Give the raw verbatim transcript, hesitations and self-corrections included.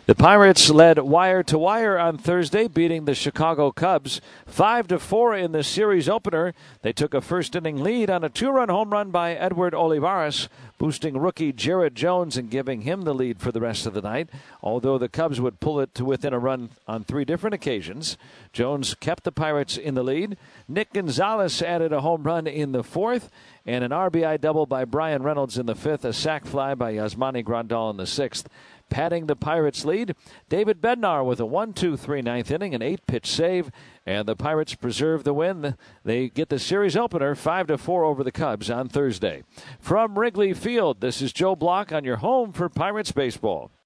The Pirates led wire to wire on Thursday, beating the Chicago Cubs five to four in the series opener. They took a first-inning lead on a two-run home run by Edward Olivares, boosting rookie Jared Jones and giving him the lead for the rest of the night. Although the Cubs would pull it to within a run on three different occasions, Jones kept the Pirates in the lead. Nick Gonzalez added a home run in the fourth, and an R B I double by Brian Reynolds in the fifth, a sac fly by Yasmani Grandal in the sixth. Padding the Pirates' lead, David Bednar with a one two three ninth inning, an eight-pitch save, and the Pirates preserve the win. They get the series opener five to four over the Cubs on Thursday. From Wrigley Field, this is Joe Block on your home for Pirates baseball.